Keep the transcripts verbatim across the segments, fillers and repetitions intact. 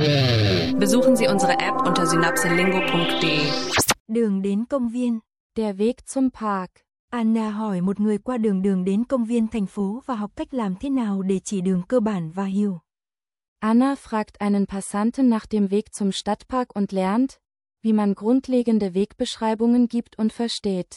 Besuchen Sie unsere App unter synapselingo punkt de. Đường đến công viên. Der Weg zum Park. Anna hỏi một người qua đường đường đến công viên thành phố và học cách làm thế nào để chỉ đường cơ bản và hiểu. Anna fragt einen Passanten nach dem Weg zum Stadtpark und lernt, wie man grundlegende Wegbeschreibungen gibt und versteht.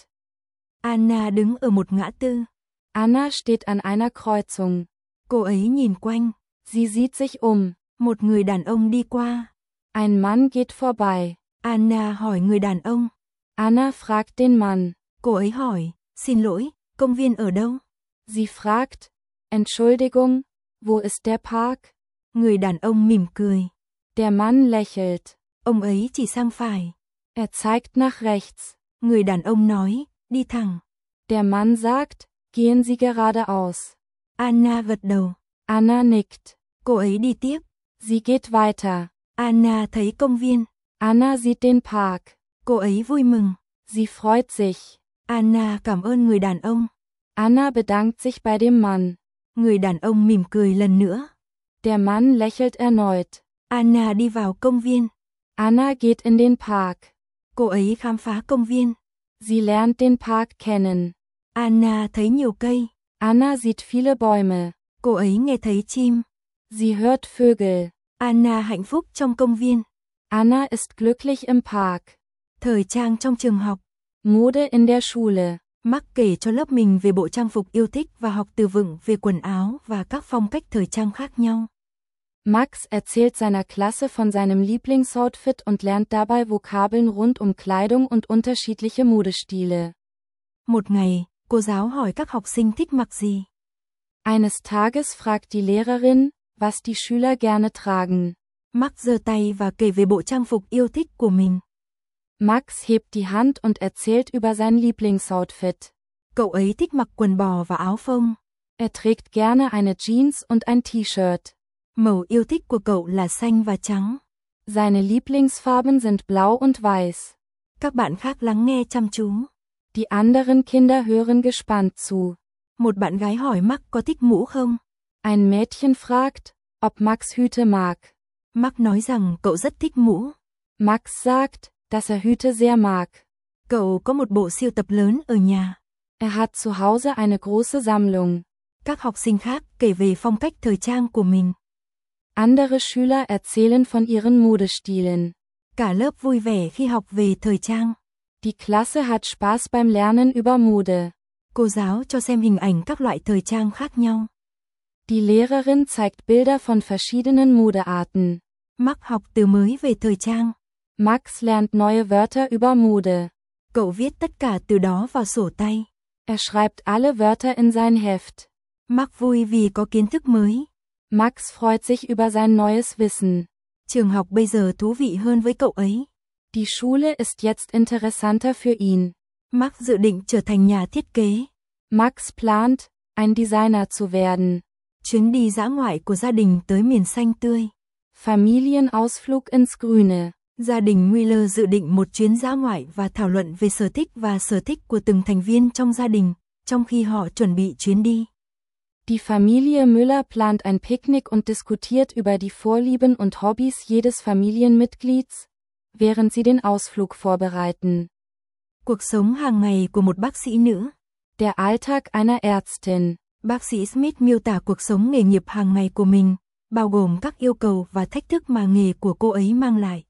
Anna đứng ở một ngã tư. Anna steht an einer Kreuzung. Cô ấy nhìn quanh. Sie sieht sich um. Một người đàn ông đi qua. Ein Mann geht vorbei. Anna hỏi người đàn ông. Anna fragt den Mann. Cô ấy hỏi, xin lỗi, công viên ở đâu? Sie fragt, Entschuldigung, wo ist der Park? Người đàn ông mỉm cười. Der Mann lächelt. Ông ấy chỉ sang phải. Er zeigt nach rechts. Người đàn ông nói, đi thẳng. Der Mann sagt, gehen Sie geradeaus. Anna gật đầu. Anna nickt. Cô ấy đi tiếp. Sie geht weiter. Anna thấy công viên. Anna sieht den Park. Cô ấy vui mừng. Sie freut sich. Anna cảm ơn người đàn ông. Anna bedankt sich bei dem Mann. Người đàn ông mỉm cười lần nữa. Der Mann lächelt erneut. Anna đi vào công viên. Anna geht in den Park. Cô ấy khám phá công viên. Sie lernt den Park kennen. Anna thấy nhiều cây. Anna sieht viele Bäume. Cô ấy nghe thấy chim. Sie hört Vögel. Anna hạnh phúc trong công viên. Anna ist glücklich im Park. Thời trang trong trường học. Mode in der Schule. Mark kể cho lớp mình về bộ trang phục yêu thích và học từ vựng về quần áo và các phong cách thời trang khác nhau. Max erzählt seiner Klasse von seinem Lieblingsoutfit und lernt dabei Vokabeln rund um Kleidung und unterschiedliche Modestile. Một ngày, cô giáo hỏi các học sinh thích mặc gì. Eines Tages fragt die Lehrerin, was die Schüler gerne tragen. Max giơ tay và kể về bộ trang phục yêu thích của mình. Max hebt die Hand und erzählt über sein Lieblingsoutfit. Cậu ấy thích mặc quần bò và áo phông. Er trägt gerne eine Jeans und ein T-Shirt. Màu yêu thích của cậu là xanh và trắng. Seine Lieblingsfarben sind blau und weiß. Các bạn khác lắng nghe chăm chú. Die anderen Kinder hören gespannt zu. Một bạn gái hỏi Max có thích mũ không? Ein Mädchen fragt, ob Max Hüte mag. Max nói rằng cậu rất thích mũ. Max sagt, dass er Hüte sehr mag. Cậu có một bộ sưu tập lớn ở nhà. Er hat zu Hause eine große Sammlung. Các học sinh khác kể về phong cách thời trang của mình. Andere Schüler erzählen von ihren Modestilen. Cả lớp vui vẻ khi học về thời trang. Die Klasse hat Spaß beim Lernen über Mode. Cô giáo cho xem hình ảnh các loại thời trang khác nhau. Die Lehrerin zeigt Bilder von verschiedenen Modearten. Max học từ mới về thời trang. Max lernt neue Wörter über Mode. Cậu viết tất cả từ đó vào sổ tay. Er schreibt alle Wörter in sein Heft. Max vui vì có kiến thức mới. Max freut sich über sein neues Wissen. Trường học bây giờ thú vị hơn với cậu ấy. Die Schule ist jetzt interessanter für ihn. Max dự định trở thành nhà thiết kế. Max plant, ein Designer zu werden. Chuyến đi dã ngoại của gia đình tới miền xanh tươi. Familienausflug ins Grüne. Gia đình Wheeler dự định một chuyến dã ngoại và thảo luận về sở thích và sở thích của từng thành viên trong gia đình, trong khi họ chuẩn bị chuyến đi. Die Familie Müller plant ein Picknick und diskutiert über die Vorlieben und Hobbys jedes Familienmitglieds, während sie den Ausflug vorbereiten. Cuộc sống hàng ngày của một bác sĩ nữ. Der Alltag einer Ärztin. Bác sĩ Smith miêu tả cuộc sống nghề nghiệp hàng ngày của mình, bao gồm các yêu cầu và thách thức mà nghề của cô ấy mang lại.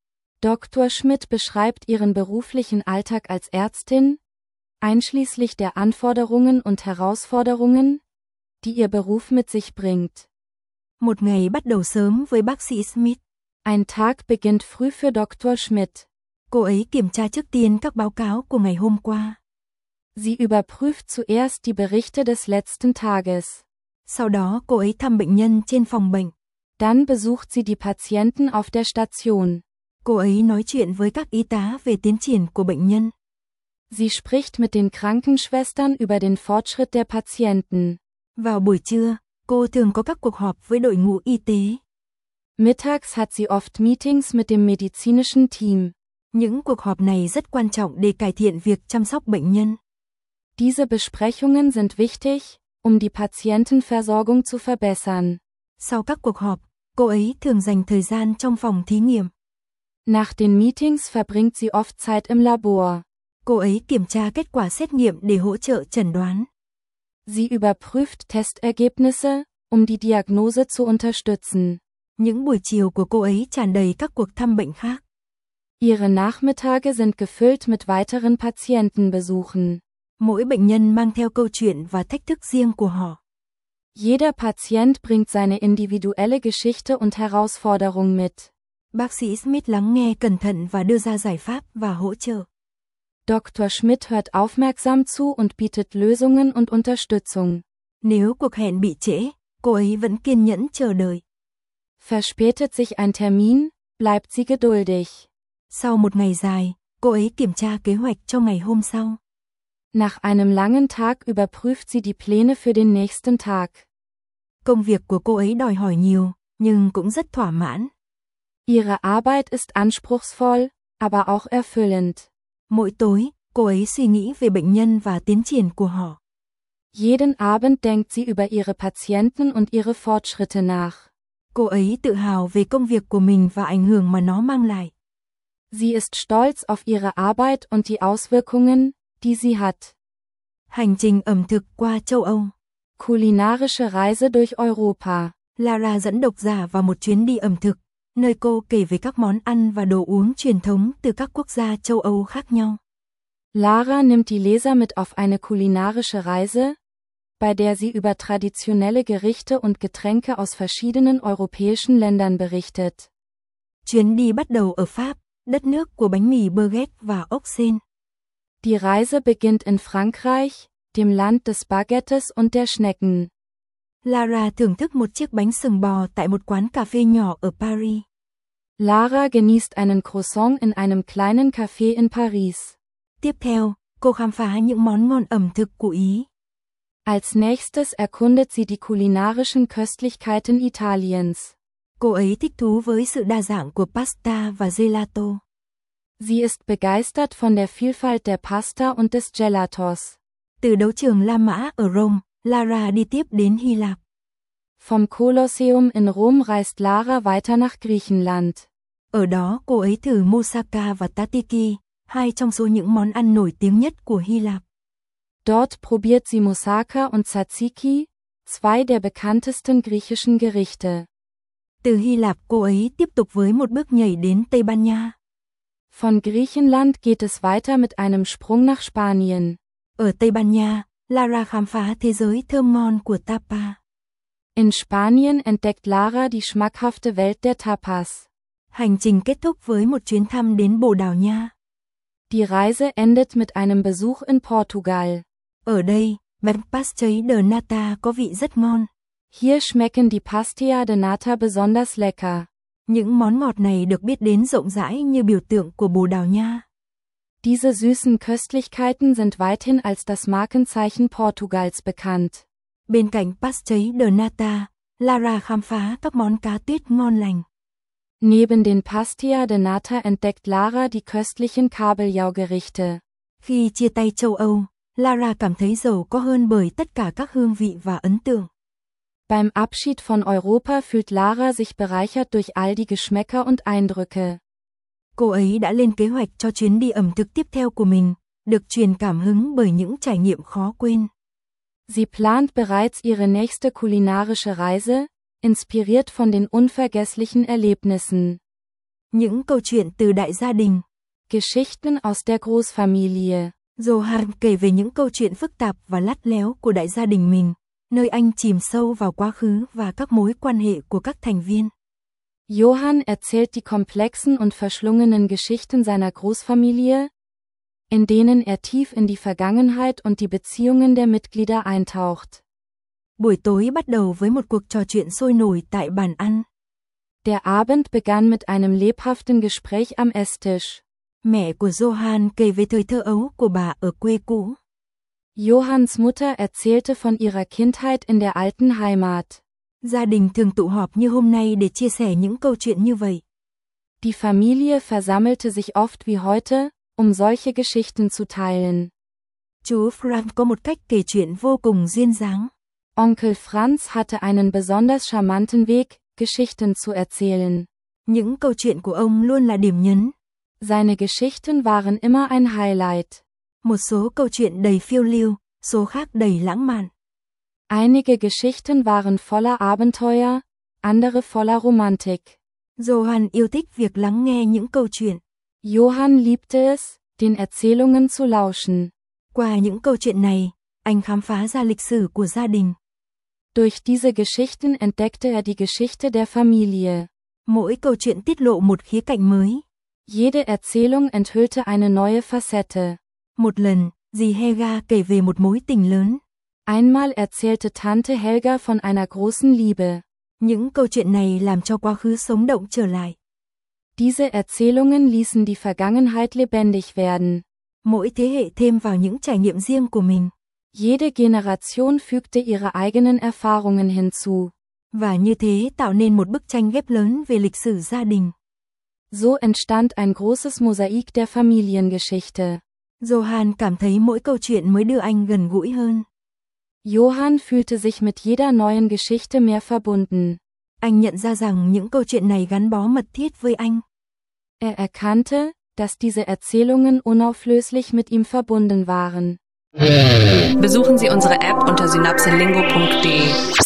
Doktor Schmidt beschreibt ihren beruflichen Alltag als Ärztin, einschließlich der Anforderungen und Herausforderungen, die ihr Beruf mit sich bringt. Một ngày bắt đầu sớm với bác sĩ Smith. Ein Tag beginnt früh für Doktor Schmidt. Cô ấy kiểm tra trước tiên các báo cáo của ngày hôm qua. Sie überprüft zuerst die Berichte des letzten Tages. Sau đó cô ấy thăm bệnh nhân trên phòng bệnh. Dann besucht sie die Patienten auf der Station. Cô ấy nói chuyện với các y tá về tiến triển của bệnh nhân. Sie spricht mit den Krankenschwestern über den Fortschritt der Patienten. Vào buổi trưa, cô thường có các cuộc họp với đội ngũ y tế. Mittags hat sie oft Meetings mit dem medizinischen Team. Những cuộc họp này rất quan trọng để cải thiện việc chăm sóc bệnh nhân. Diese Besprechungen sind wichtig, um die Patientenversorgung zu verbessern. Sau các cuộc họp, Cô ấy thường dành thời gian trong phòng thí nghiệm. Nach den Meetings verbringt sie oft Zeit im Labor. Cô ấy kiểm tra kết quả xét nghiệm để hỗ trợ chẩn đoán. Sie überprüft Testergebnisse, um die Diagnose zu unterstützen. Những buổi chiều của cô ấy tràn đầy các cuộc thăm bệnh khác. Ihre Nachmittage sind gefüllt mit weiteren Patientenbesuchen. Mỗi bệnh nhân mang theo câu chuyện và thách thức riêng của họ. Jeder Patient bringt seine individuelle Geschichte und Herausforderung mit. Bác sĩ Smith lắng nghe cẩn thận và đưa ra giải pháp và hỗ trợ. Doktor Schmidt hört aufmerksam zu und bietet Lösungen und Unterstützung. Nếu cuộc hẹn bị trễ, cô ấy vẫn kiên nhẫn chờ đợi. Verspätet sich ein Termin, bleibt sie geduldig. Sau một ngày dài, cô ấy kiểm tra kế hoạch cho ngày hôm sau. Nach einem langen Tag überprüft sie die Pläne für den nächsten Tag. Công việc của cô ấy đòi hỏi nhiều, nhưng cũng rất thỏa mãn. Ihre Arbeit ist anspruchsvoll, aber auch erfüllend. Mỗi tối, cô ấy suy nghĩ về bệnh nhân và tiến triển của họ. Jeden Abend denkt sie über ihre Patienten und ihre Fortschritte nach. Cô ấy tự hào về công việc của mình và ảnh hưởng mà nó mang lại. Sie ist stolz auf ihre Arbeit und die Auswirkungen, die sie hat. Hành trình ẩm thực qua châu Âu. Kulinarische Reise durch Europa. Lara dẫn độc giả vào một chuyến đi ẩm thực, nơi cô kể về các món ăn và đồ uống truyền thống từ các quốc gia châu Âu khác nhau. Lara nimmt die Leser mit auf eine kulinarische Reise, bei der sie über traditionelle Gerichte und Getränke aus verschiedenen europäischen Ländern berichtet. Chuyến đi bắt đầu ở Pháp, đất nước của bánh mì baguette và ốc sên. Die Reise beginnt in Frankreich, dem Land des Baguettes und der Schnecken. Lara thưởng thức một chiếc bánh sừng bò tại một quán cà phê nhỏ ở Paris. Lara genießt einen Croissant in einem kleinen Café in Paris. Tiếp theo, cô khám phá những món ngon ẩm thực của Ý. Als nächstes erkundet sie die kulinarischen Köstlichkeiten Italiens. Cô ấy thích thú với sự đa dạng của pasta và gelato. Sie ist begeistert von der Vielfalt der Pasta und des Gelatos. Từ đấu trường La Mã ở Rome, Lara đi tiếp đến Hy Lạp. Vom Kolosseum in Rom reist Lara weiter nach Griechenland. Ở đó cô ấy thử moussaka và tzatziki, hai trong số những món ăn nổi tiếng nhất của Hy Lạp. Dort probiert sie Moussaka und Tzatziki, zwei der bekanntesten griechischen Gerichte. Từ Hy Lạp cô ấy tiếp tục với một bước nhảy đến Tây Ban Nha. Von Griechenland geht es weiter mit einem Sprung nach Spanien. Ở Tây Ban Nha, Lara khám phá thế giới thơm ngon của tapa. In Spanien entdeckt Lara die schmackhafte Welt der Tapas. Hành trình kết thúc với một chuyến thăm đến Bồ Đào Nha. Die Reise endet mit einem Besuch in Portugal. Ở đây, bánh pastéis de nata có vị rất ngon. Hier schmecken die Pastéis de Nata besonders lecker. Những món ngọt này được biết đến rộng rãi như biểu tượng của Bồ Đào Nha. Diese süßen Köstlichkeiten sind weithin als das Markenzeichen Portugals bekannt. Bên cạnh pastéis de nata, Lara khám phá các món cá tuyết ngon lành. Neben den Pastéis de Nata entdeckt Lara die köstlichen Kabeljau-Gerichte. Khi chia tay châu Âu, Lara cảm thấy giàu có hơn bởi tất cả các hương vị và ấn tượng. Beim Abschied von Europa fühlt Lara sich bereichert durch all die Geschmäcker und Eindrücke. Cô ấy đã lên kế hoạch cho chuyến đi ẩm thực tiếp theo của mình, được truyền cảm hứng bởi những trải nghiệm khó quên. Sie plant bereits ihre nächste kulinarische Reise, inspiriert von den unvergesslichen Erlebnissen. Những câu chuyện từ đại gia đình. Geschichten aus der Großfamilie. Johann kể về những câu chuyện phức tạp và lắt léo của đại gia đình mình, nơi anh chìm sâu vào quá khứ và các mối quan hệ của các thành viên. Johann erzählt die komplexen und verschlungenen Geschichten seiner Großfamilie, in denen er tief in die Vergangenheit und die Beziehungen der Mitglieder eintaucht. Buổi tối bắt đầu với một cuộc trò chuyện sôi nổi tại bàn ăn. Der Abend begann mit einem lebhaften Gespräch am Esstisch. Mẹ của Johann kể về thời thơ ấu của bà ở quê cũ. Johanns Mutter erzählte von ihrer Kindheit in der alten Heimat. Gia đình thường tụ họp như hôm nay để chia sẻ những câu chuyện như vậy. Die Familie versammelte sich oft wie heute, um solche Geschichten zu teilen. Chú Frank có một cách kể chuyện vô cùng duyên dáng. Onkel Franz hatte einen besonders charmanten Weg, Geschichten zu erzählen. Những câu chuyện của ông luôn là điểm nhấn. Seine Geschichten waren immer ein Highlight. Một số câu chuyện đầy phiêu lưu, số khác đầy lãng mạn. Einige Geschichten waren voller Abenteuer, andere voller Romantik. Johann yêu thích việc lắng nghe những câu chuyện. Johann liebte es, den Erzählungen zu lauschen. Qua những câu chuyện này, anh khám phá ra lịch sử của gia đình. Durch diese Geschichten entdeckte er die Geschichte der Familie. Mỗi câu chuyện tiết lộ một khía cạnh mới. Jede Erzählung enthüllte eine neue Facette. Một lần, dì Helga kể về một mối tình lớn. Einmal erzählte Tante Helga von einer großen Liebe. Những câu chuyện này làm cho quá khứ sống động trở lại. Diese Erzählungen ließen die Vergangenheit lebendig werden. Mỗi thế hệ thêm vào những trải nghiệm riêng của mình. Jede Generation fügte ihre eigenen Erfahrungen hinzu. Và như thế tạo nên một bức tranh ghép lớn về lịch sử gia đình. So entstand ein großes Mosaik der Familiengeschichte. Johann cảm thấy mỗi câu chuyện mới đưa anh gần gũi hơn. Johann fühlte sich mit jeder neuen Geschichte mehr verbunden. Anh nhận ra rằng những câu chuyện này gắn bó mật thiết với anh. Er erkannte, dass diese Erzählungen unauflöslich mit ihm verbunden waren. Besuchen Sie unsere App unter synapselingo punkt de.